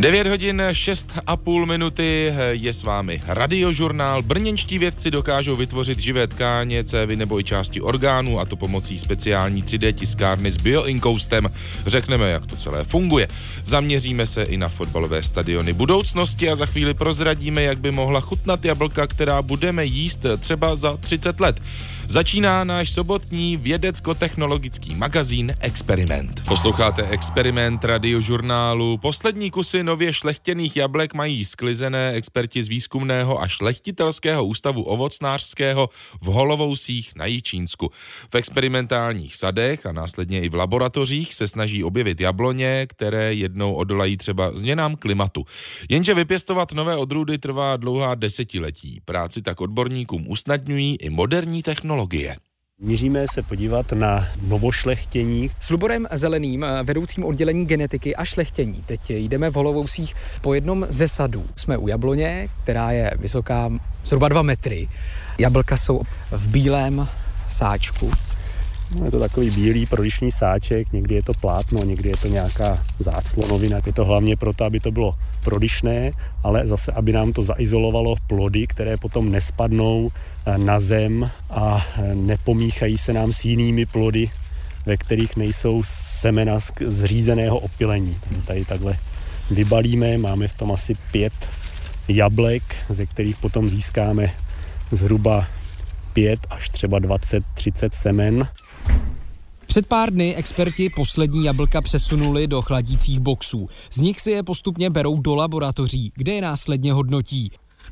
9 hodin 6,5 minuty, je s vámi Radiožurnál. Brněnští vědci dokážou vytvořit živé tkáně, cévy nebo i části orgánů, a to pomocí speciální 3D tiskárny s bioinkoustem. Řekneme, jak to celé funguje. Zaměříme se i na fotbalové stadiony budoucnosti a za chvíli prozradíme, jak by mohla chutnat jablka, která budeme jíst třeba za 30 let. Začíná náš sobotní vědecko-technologický magazín Experiment. Posloucháte Experiment Radiožurnálu. Poslední kusy nově šlechtěných jablek mají sklizené experti z výzkumného a šlechtitelského ústavu ovocnářského v Holovousích na Jičínsku. V experimentálních sadech a následně i v laboratořích se snaží objevit jabloně, které jednou odolají třeba změnám klimatu. Jenže vypěstovat nové odrůdy trvá dlouhá desetiletí. Práci tak odborníkům usnadňují i moderní technologie. Míříme se podívat na novošlechtění. S Luborem Zeleným, vedoucím oddělení genetiky a šlechtění. Teď jdeme v Holovousích po jednom ze sadů. Jsme u jabloně, která je vysoká zhruba 2 metry. Jablka jsou v bílém sáčku. Je to takový bílý prodyšný sáček, někdy je to plátno, někdy je to nějaká záclonovina. Je to hlavně proto, aby to bylo prodyšné, ale zase, aby nám to zaizolovalo plody, které potom nespadnou na zem a nepomíchají se nám s jinými plody, ve kterých nejsou semena z řízeného opylení. Tady takhle vybalíme, máme v tom asi 5 jablek, ze kterých potom získáme zhruba 5 až třeba 20-30 semen. Před pár dny experti poslední jablka přesunuli do chladících boxů. Z nich si je postupně berou do laboratoří, kde je následně hodnotí.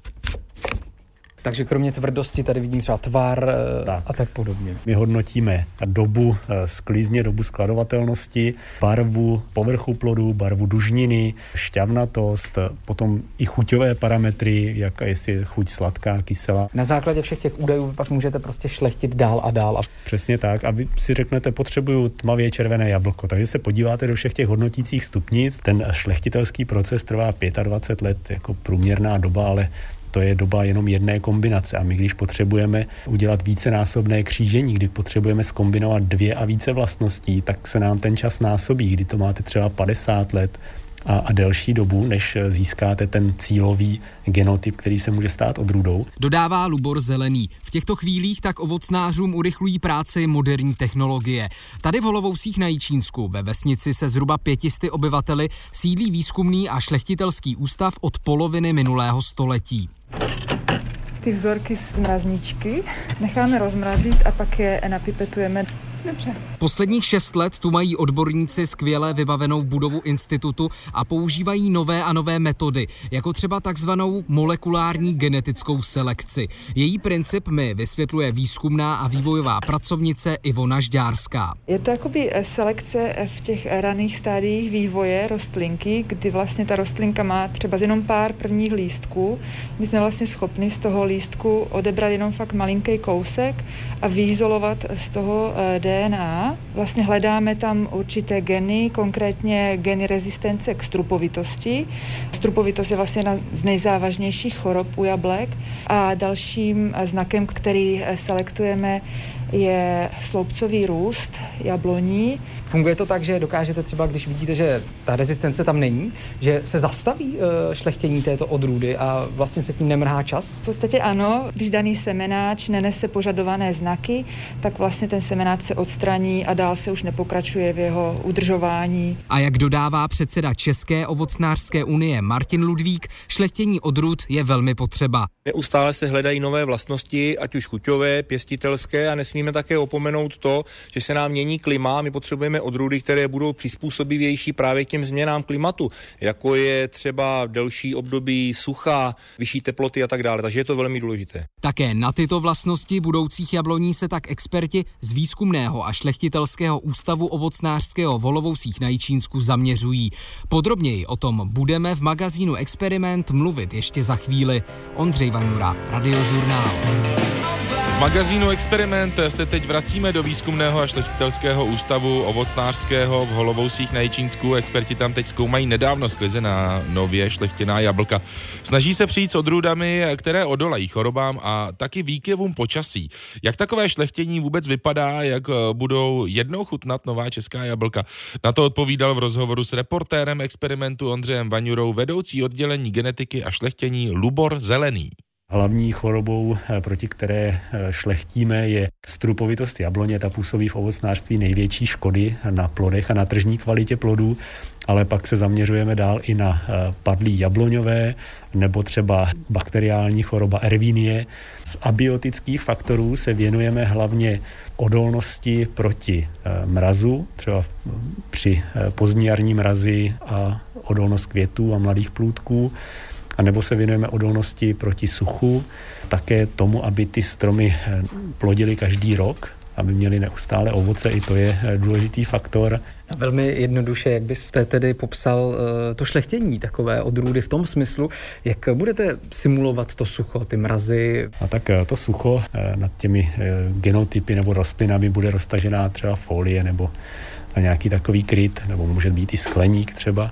Takže kromě tvrdosti tady vidím třeba tvar a tak podobně. My hodnotíme dobu sklizně, dobu skladovatelnosti, barvu povrchu plodu, barvu dužniny, šťavnatost, potom i chuťové parametry, jaká je chuť sladká, kyselá. Na základě všech těch údajů pak můžete prostě šlechtit dál a dál. Přesně tak. A vy si řeknete, potřebuju tmavě červené jablko. Takže se podíváte do všech těch hodnotících stupnic. Ten šlechtitelský proces trvá 25 let jako průměrná doba, ale to je doba jenom jedné kombinace a my, když potřebujeme udělat vícenásobné křížení, kdy potřebujeme zkombinovat 2 a více vlastností, tak se nám ten čas násobí, kdy to máte třeba 50 let a delší dobu, než získáte ten cílový genotyp, který se může stát odrůdou. Dodává Lubor Zelený. V těchto chvílích tak ovocnářům urychlují práci moderní technologie. Tady v Holovousích na Jičínsku, ve vesnici se zhruba 500 obyvateli, sídlí výzkumný a šlechtitelský ústav od poloviny minulého století. Ty vzorky z mrazničky necháme rozmrazit a pak je napipetujeme. Dobře. Posledních 6 let tu mají odborníci skvěle vybavenou budovu institutu a používají nové a nové metody, jako třeba takzvanou molekulární genetickou selekci. Její princip mi vysvětluje výzkumná a vývojová pracovnice Ivona Žďárská. Je to jakoby selekce v těch raných stádiích vývoje rostlinky, kdy vlastně ta rostlinka má třeba jenom pár prvních lístků. My jsme vlastně schopni z toho lístku odebrat jenom fakt malinký kousek a vyizolovat z toho DNA. Vlastně hledáme tam určité geny, konkrétně geny rezistence k strupovitosti. Strupovitost je vlastně jedna z nejzávažnějších chorob u jablek a dalším znakem, který selektujeme, je sloupcový růst jabloní. Funguje to tak, že dokážete třeba, když vidíte, že ta rezistence tam není, že se zastaví šlechtění této odrůdy a vlastně se tím nemrhá čas? V podstatě ano, když daný semenáč nenese požadované znaky, tak vlastně ten semenáč se odstraní a dál se už nepokračuje v jeho udržování. A jak dodává předseda České ovocnářské unie Martin Ludvík, šlechtění odrůd je velmi potřeba. Neustále se hledají nové vlastnosti, ať už chuťové, pěstitelské, a nesmíme také opomenout to, že se nám mění klima, my potřebujeme odrůdy, které budou přizpůsobivější právě k těm změnám klimatu, jako je třeba delší období sucha, vyšší teploty a tak dále, takže je to velmi důležité. Také na tyto vlastnosti budoucích jabloní se tak experti z výzkumného a šlechtitelského ústavu ovocnářského v Holovousích na Jičínsku zaměřují. Podrobněji o tom budeme v magazínu Experiment mluvit ještě za chvíli. Ondřej Vaňura, Radiožurnál. V magazínu Experiment se teď vracíme do výzkumného a šlechtitelského ústavu ovocnářského v Holovousích na Jičínsku. Experti tam teď zkoumají nedávno sklizená nově šlechtěná jablka. Snaží se přijít s odrůdami, které odolají chorobám a taky výkyvům počasí. Jak takové šlechtění vůbec vypadá, jak budou jednou chutnat nová česká jablka? Na to odpovídal v rozhovoru s reportérem Experimentu Ondřejem Vaňurou vedoucí oddělení genetiky a šlechtění Lubor Zelený. Hlavní chorobou, proti které šlechtíme, je strupovitost jabloně. Ta působí v ovocnářství největší škody na plodech a na tržní kvalitě plodů, ale pak se zaměřujeme dál i na padlí jabloňové nebo třeba bakteriální choroba Ervínie. Z abiotických faktorů se věnujeme hlavně odolnosti proti mrazu, třeba při pozdní jarní mrazi a odolnost květů a mladých plůdků. A nebo se věnujeme odolnosti proti suchu, také tomu, aby ty stromy plodily každý rok, aby měly neustále ovoce, i to je důležitý faktor. Velmi jednoduše, jak byste tedy popsal to šlechtění takové odrůdy v tom smyslu, jak budete simulovat to sucho, ty mrazy? A tak to sucho nad těmi genotypy nebo rostlinami bude roztažená třeba folie nebo nějaký takový kryt, nebo může být i skleník třeba.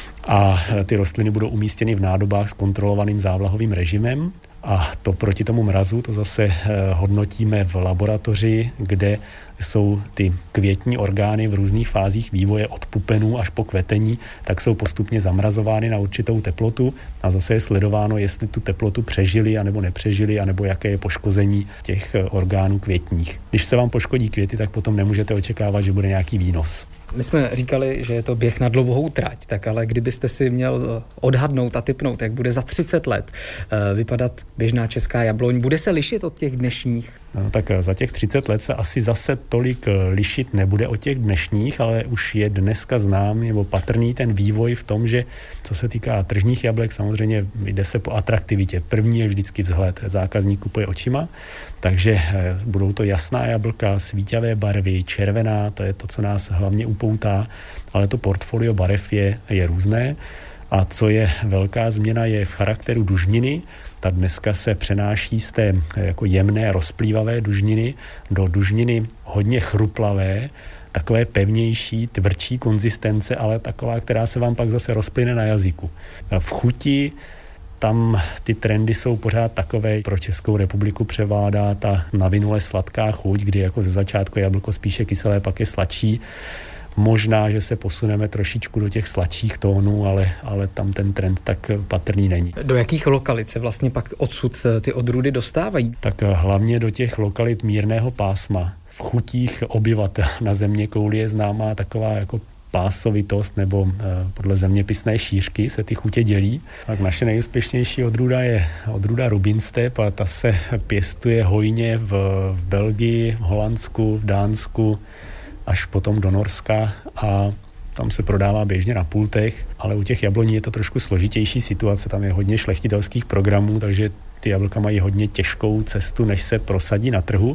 A ty rostliny budou umístěny v nádobách s kontrolovaným závlahovým režimem a to proti tomu mrazu to zase hodnotíme v laboratoři, kde jsou ty květní orgány v různých fázích vývoje od pupenů až po kvetení, tak jsou postupně zamrazovány na určitou teplotu a zase je sledováno, jestli tu teplotu přežili anebo nepřežili, anebo jaké je poškození těch orgánů květních. Když se vám poškodí květy, tak potom nemůžete očekávat, že bude nějaký výnos. My jsme říkali, že je to běh na dlouhou trať, tak ale kdybyste si měl odhadnout a tipnout, jak bude za 30 let vypadat běžná česká jabloň, bude se lišit od těch dnešních? No, tak za těch 30 let se asi zase tolik lišit nebude od těch dnešních, ale už je dneska známý nebo patrný ten vývoj v tom, že co se týká tržních jablek, samozřejmě jde se po atraktivitě. První je vždycky vzhled, zákazník kupuje očima, takže budou to jasná jablka, svítavé barvy, červená, to je to, co nás hlavně upoutá, ale to portfolio barev je různé. A co je velká změna, je v charakteru dužniny. Ta dneska se přenáší z té jako jemné, rozplývavé dužniny do dužniny hodně chruplavé, takové pevnější, tvrdší konzistence, ale taková, která se vám pak zase rozplyne na jazyku. V chuti tam ty trendy jsou pořád takové. Pro Českou republiku převládá ta navinule sladká chuť, kdy jako ze začátku je jablko spíše kyselé, pak je sladší. Možná, že se posuneme trošičku do těch sladších tónů, ale tam ten trend tak patrný není. Do jakých lokalit se vlastně pak odsud ty odrůdy dostávají? Tak hlavně do těch lokalit mírného pásma. V chutích obyvatel na zeměkouli je známá taková jako pásovitost nebo podle zeměpisné šířky se ty chutě dělí. Tak naše nejúspěšnější odrůda je odrůda Rubin Steppe a ta se pěstuje hojně v Belgii, v Holandsku, v Dánsku, až potom do Norska a tam se prodává běžně na pultech, ale u těch jabloní je to trošku složitější situace, tam je hodně šlechtitelských programů, takže ty jablka mají hodně těžkou cestu, než se prosadí na trhu.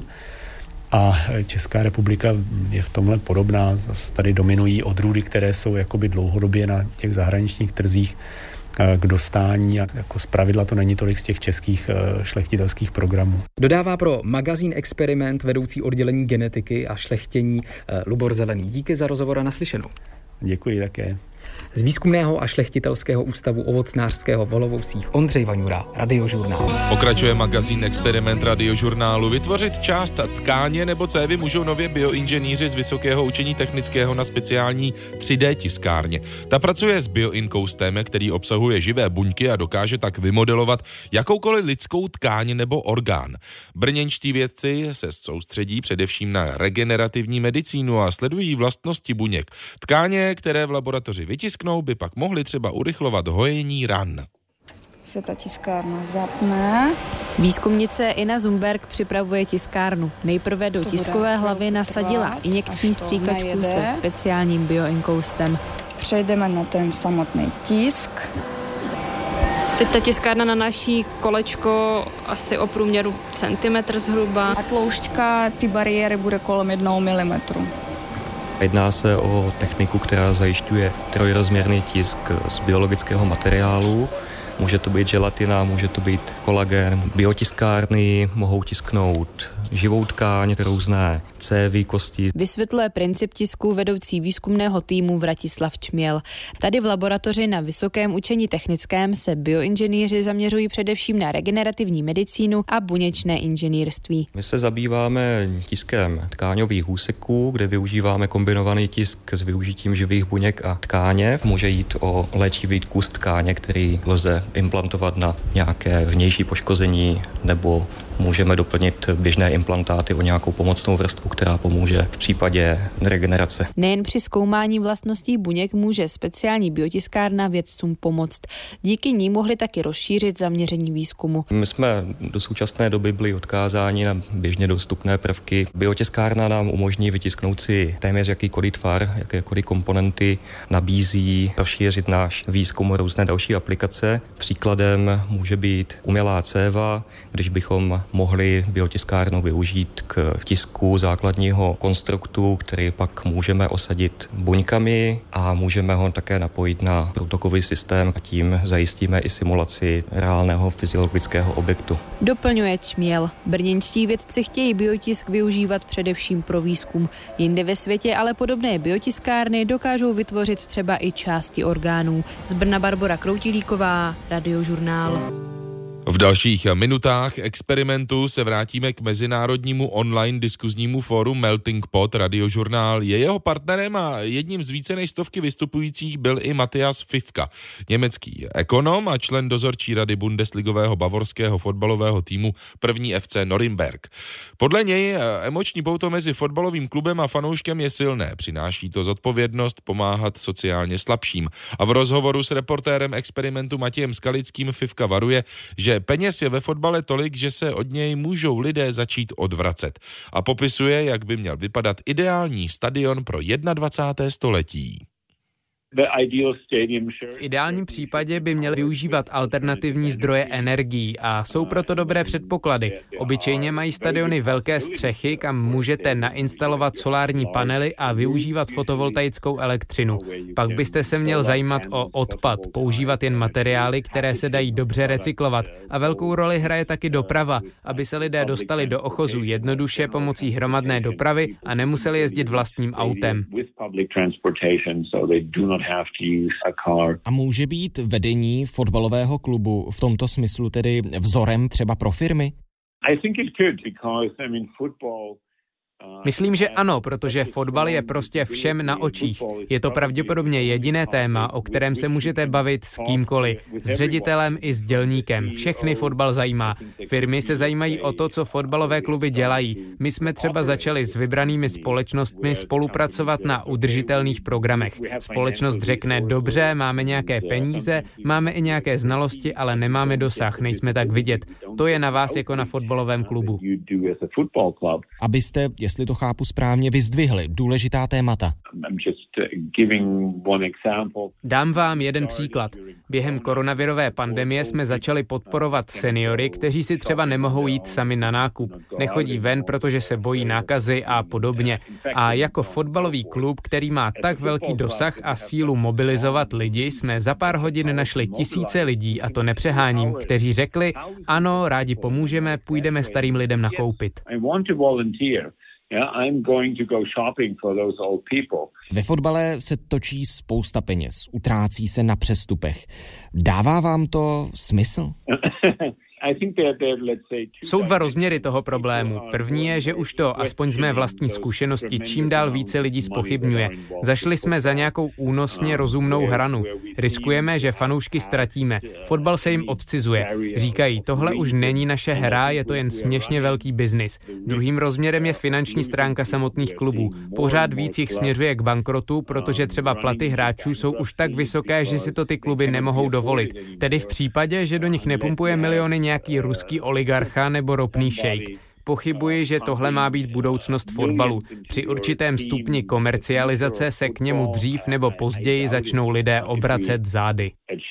A Česká republika je v tomhle podobná, zase tady dominují odrůdy, které jsou jakoby dlouhodobě na těch zahraničních trzích k dostání a jako zpravidla to není tolik z těch českých šlechtitelských programů. Dodává pro magazín Experiment vedoucí oddělení genetiky a šlechtění Lubor Zelený. Díky za rozhovor a naslyšenou. Děkuji také. Z výzkumného a šlechtitelského ústavu ovocnářského v Holovousích Ondřej Vaňura, Radiožurnál. Pokračuje magazín Experiment Radiožurnálu. Vytvořit část tkáně nebo cévy můžou nově bioinženýři z Vysokého učení technického na speciální 3D tiskárně. Ta pracuje s bioinkoustem, který obsahuje živé buňky a dokáže tak vymodelovat jakoukoliv lidskou tkáň nebo orgán. Brněnští vědci se soustředí především na regenerativní medicínu a sledují vlastnosti buněk. Tkáně, které v laboratoři vytisknou, by pak mohly třeba urychlovat hojení ran. Se ta tiskárna zapne. Výzkumnice Ina Zumberg připravuje tiskárnu. Nejprve do tiskové hlavy nasadila injekční stříkačku se speciálním bioinkoustem. Přejdeme na ten samotný tisk. Teď ta tiskárna nanáší kolečko asi o průměru centimetr zhruba. A tloušťka ty bariéry bude kolem 1 mm. Jedná se o techniku, která zajišťuje trojrozměrný tisk z biologického materiálu. Může to být želatina, může to být kolagen. Biotiskárny mohou tisknout živou tkáň, různé cévy, kosti. Vysvětluje princip tisku vedoucí výzkumného týmu Vratislav Čměl. Tady v laboratoři na Vysokém učení technickém se bioinženýři zaměřují především na regenerativní medicínu a buněčné inženýrství. My se zabýváme tiskem tkáňových úseků, kde využíváme kombinovaný tisk s využitím živých buněk a tkáně. Může jít o léčivý kus tkáně, který lze implantovat na nějaké vnější poškození, nebo můžeme doplnit běžné implantáty o nějakou pomocnou vrstvu, která pomůže v případě regenerace. Nejen při zkoumání vlastností buněk může speciální biotiskárna vědcům pomoct. Díky ní mohli taky rozšířit zaměření výzkumu. My jsme do současné doby byli odkázáni na běžně dostupné prvky. Biotiskárna nám umožní vytisknout si téměř jakýkoliv tvar, jakékoliv komponenty, nabízí rozšířit náš výzkum o různé další aplikace. Příkladem může být umělá céva, když bychom mohli biotiskárnu využít k tisku základního konstruktu, který pak můžeme osadit buňkami a můžeme ho také napojit na průtokový systém a tím zajistíme i simulaci reálného fyziologického objektu. Doplňuje Čměl. Brněnští vědci chtějí biotisk využívat především pro výzkum. Jinde ve světě ale podobné biotiskárny dokážou vytvořit třeba i části orgánů. Z Brna Barbora Kroutilíková, Radiožurnál. V dalších minutách experimentu se vrátíme k mezinárodnímu online diskuznímu fóru Melting Pot. Radiožurnál je jeho partnerem a jedním z více než stovky vystupujících byl i Matthias Fifka, německý ekonom a člen dozorčí rady bundesligového bavorského fotbalového týmu první FC Norimberg. Podle něj emoční pouto mezi fotbalovým klubem a fanouškem je silné. Přináší to zodpovědnost pomáhat sociálně slabším. A v rozhovoru s reportérem experimentu Matějem Skalickým Fifka varuje, že peněz je ve fotbale tolik, že se od něj můžou lidé začít odvracet. A popisuje, jak by měl vypadat ideální stadion pro 21. století. V ideálním případě by měl využívat alternativní zdroje energií a jsou proto dobré předpoklady. Obyčejně mají stadiony velké střechy, kam můžete nainstalovat solární panely a využívat fotovoltaickou elektřinu. Pak byste se měl zajímat o odpad, používat jen materiály, které se dají dobře recyklovat. A velkou roli hraje taky doprava, aby se lidé dostali do ochozu jednoduše pomocí hromadné dopravy a nemuseli jezdit vlastním autem. A může být vedení fotbalového klubu v tomto smyslu tedy vzorem třeba pro firmy? Myslím, že ano, protože fotbal je prostě všem na očích. Je to pravděpodobně jediné téma, o kterém se můžete bavit s kýmkoliv, s ředitelem i s dělníkem. Všechny fotbal zajímá. Firmy se zajímají o to, co fotbalové kluby dělají. My jsme třeba začali s vybranými společnostmi spolupracovat na udržitelných programech. Společnost řekne, dobře, máme nějaké peníze, máme i nějaké znalosti, ale nemáme dosah, nejsme tak vidět. To je na vás jako na fotbalovém klubu. Abyste, jestli to chápu správně, vyzdvihli důležitá témata. Dám vám jeden příklad. Během koronavirové pandemie jsme začali podporovat seniory, kteří si třeba nemohou jít sami na nákup. Nechodí ven, protože se bojí nákazy a podobně. A jako fotbalový klub, který má tak velký dosah a sílu mobilizovat lidi, jsme za pár hodin našli tisíce lidí, a to nepřeháním, kteří řekli, ano, rádi pomůžeme, půjdeme starým lidem nakoupit. Ve fotbale se točí spousta peněz, utrácí se na přestupech. Dává vám to smysl? Jsou dva rozměry toho problému. První je, že už to, aspoň z mé vlastní zkušenosti, čím dál více lidí zpochybňuje. Zašli jsme za nějakou únosně rozumnou hranu. Riskujeme, že fanoušky ztratíme. Fotbal se jim odcizuje. Říkají, tohle už není naše hra, je to jen směšně velký biznis. Druhým rozměrem je finanční stránka samotných klubů. Pořád víc jich směřuje k bankrotu, protože třeba platy hráčů jsou už tak vysoké, že si to ty kluby nemohou dovolit. Tedy v případě, že do nich nepumpuje miliony nějaký ruský oligarcha nebo ropný šejk. Pochybuji, že tohle má být budoucnost fotbalu. Při určitém stupni komercializace se k němu dřív nebo později začnou lidé obracet zády.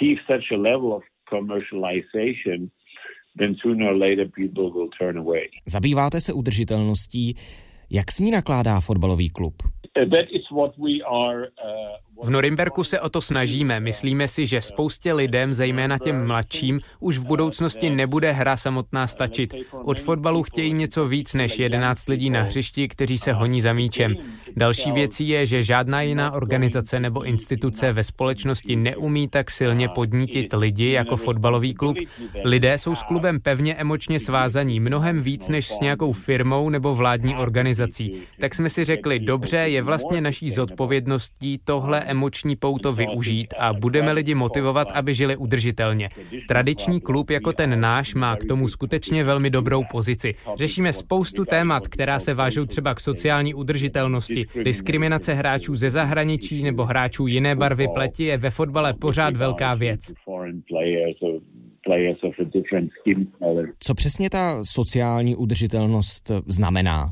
Zabýváte se udržitelností. Jak s ní nakládá fotbalový klub? V Norimberku se o to snažíme. Myslíme si, že spoustě lidem, zejména těm mladším, už v budoucnosti nebude hra samotná stačit. Od fotbalu chtějí něco víc než 11 lidí na hřišti, kteří se honí za míčem. Další věcí je, že žádná jiná organizace nebo instituce ve společnosti neumí tak silně podnítit lidi jako fotbalový klub. Lidé jsou s klubem pevně emočně svázaní, mnohem víc než s nějakou firmou nebo vládní organizací. Tak jsme si řekli, dobře, je vlastně naší zodpovědností tohle emoční pouto využít a budeme lidi motivovat, aby žili udržitelně. Tradiční klub jako ten náš má k tomu skutečně velmi dobrou pozici. Řešíme spoustu témat, která se vážou třeba k sociální udržitelnosti. Diskriminace hráčů ze zahraničí nebo hráčů jiné barvy pleti je ve fotbale pořád velká věc. Co přesně ta sociální udržitelnost znamená?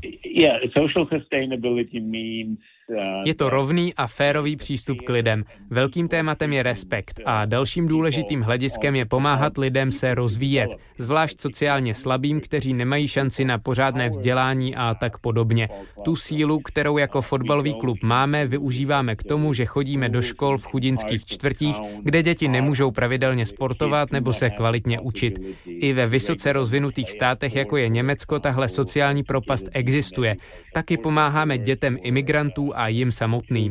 Je to rovný a férový přístup k lidem. Velkým tématem je respekt a dalším důležitým hlediskem je pomáhat lidem se rozvíjet, zvlášť sociálně slabým, kteří nemají šanci na pořádné vzdělání a tak podobně. Tu sílu, kterou jako fotbalový klub máme, využíváme k tomu, že chodíme do škol v chudinských čtvrtích, kde děti nemůžou pravidelně sportovat nebo se kvalitně učit. I ve vysoce rozvinutých státech, jako je Německo, tahle sociální propast existuje. Taky pomáháme dětem imigrantů a jim samotným.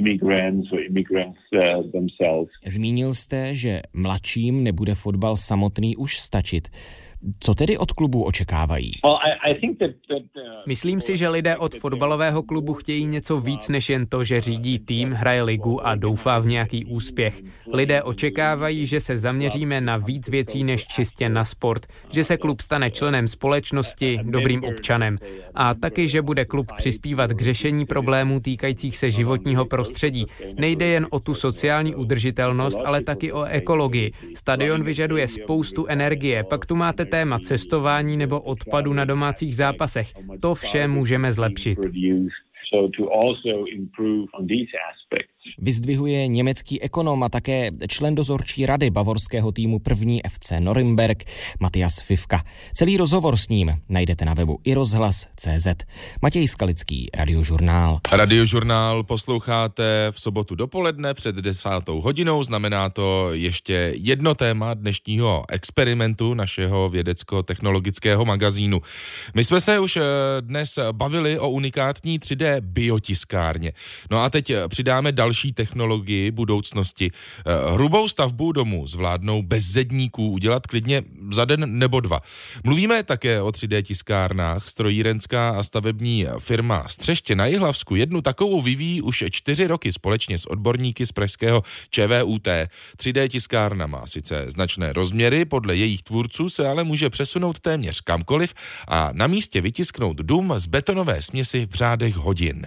Zmínil jste, že mladším nebude fotbal samotný už stačit. Co tedy od klubu očekávají? Myslím si, že lidé od fotbalového klubu chtějí něco víc než jen to, že řídí tým, hraje ligu a doufá v nějaký úspěch. Lidé očekávají, že se zaměříme na víc věcí než čistě na sport, že se klub stane členem společnosti, dobrým občanem a taky, že bude klub přispívat k řešení problémů týkajících se životního prostředí. Nejde jen o tu sociální udržitelnost, ale taky o ekologii. Stadion vyžaduje spoustu energie, pak tu máte téma cestování nebo odpadu na domácích zápasech. To vše můžeme zlepšit. Vyzdvihuje německý ekonom a také člen dozorčí rady bavorského týmu první FC Norimberk Matthias Fifka. Celý rozhovor s ním najdete na webu iRozhlas.cz. Matěj Skalický, Radiožurnál. Radiožurnál posloucháte v sobotu dopoledne před 10. hodinou. Znamená to ještě jedno téma dnešního experimentu našeho vědecko-technologického magazínu. My jsme se už dnes bavili o unikátní 3D biotiskárně. No a teď přidáme další technologii budoucnosti. Hrubou stavbu domu zvládnou bez zedníků udělat klidně za den nebo dva. Mluvíme také o 3D tiskárnách. Strojírenská a stavební firma Střeště na Jihlavsku jednu takovou vyvíjí už 4 roky společně s odborníky z pražského ČVUT. 3D tiskárna má sice značné rozměry, podle jejich tvůrců se ale může přesunout téměř kamkoliv a na místě vytisknout dům z betonové směsi v řádech hodin.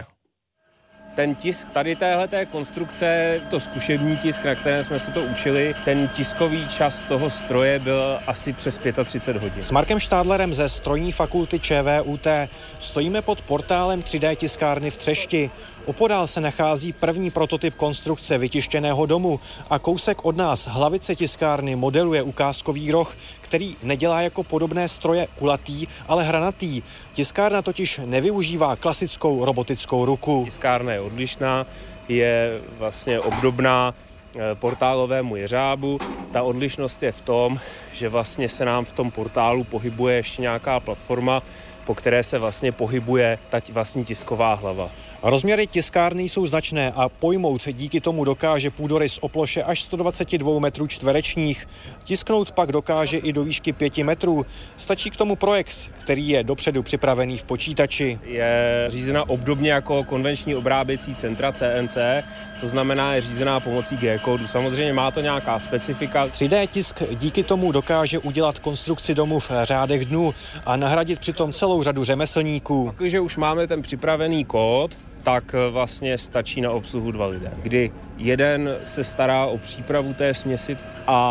Ten tisk tady téhleté konstrukce, to zkušební tisk, na kterém jsme se to učili, ten tiskový čas toho stroje byl asi přes 35 hodin. S Markem Štádlerem ze strojní fakulty ČVUT stojíme pod portálem 3D tiskárny v Třešti. Opodál se nachází první prototyp konstrukce vytištěného domu a kousek od nás hlavice tiskárny modeluje ukázkový roh, který nedělá jako podobné stroje kulatý, ale hranatý. Tiskárna totiž nevyužívá klasickou robotickou ruku. Tiskárna je odlišná, je vlastně obdobná portálovému jeřábu. Ta odlišnost je v tom, že vlastně se nám v tom portálu pohybuje ještě nějaká platforma, po které se vlastně pohybuje ta vlastní tisková hlava. Rozměry tiskárny jsou značné a pojmout díky tomu dokáže půdorys o ploše až 122 metrů čtverečních. Tisknout pak dokáže i do výšky 5 metrů. Stačí k tomu projekt, který je dopředu připravený v počítači. Je řízena obdobně jako konvenční obráběcí centra CNC, to znamená je řízená pomocí G-kódu. Samozřejmě má to nějaká specifika. 3D tisk díky tomu dokáže udělat konstrukci domu v řádech dnů a nahradit přitom celou řadu řemeslníků. Takže už máme ten připravený kód, tak vlastně stačí na obsluhu 2 lidé, kdy jeden se stará o přípravu té směsi a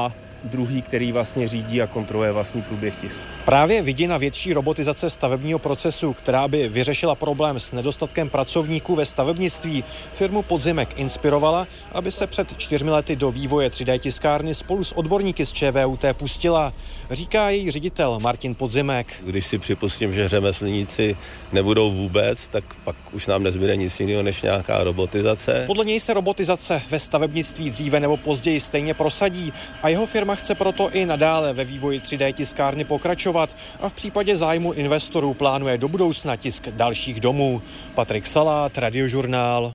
druhý, který vlastně řídí a kontroluje vlastní průběh tisku. Právě vidina větší robotizace stavebního procesu, která by vyřešila problém s nedostatkem pracovníků ve stavebnictví, firmu Podzimek inspirovala, aby se před 4 lety do vývoje 3D tiskárny spolu s odborníky z ČVUT pustila, říká její ředitel Martin Podzimek. Když si připustím, že řemeslníci nebudou vůbec, tak pak už nám nezbyde nic jiného než nějaká robotizace. Podle něj se robotizace ve stavebnictví dříve nebo později stejně prosadí a jeho firma chce proto i nadále ve vývoji 3D tiskárny pokračovat a v případě zájmu investorů plánuje do budoucna tisk dalších domů. Patrik Salát, Radiožurnál.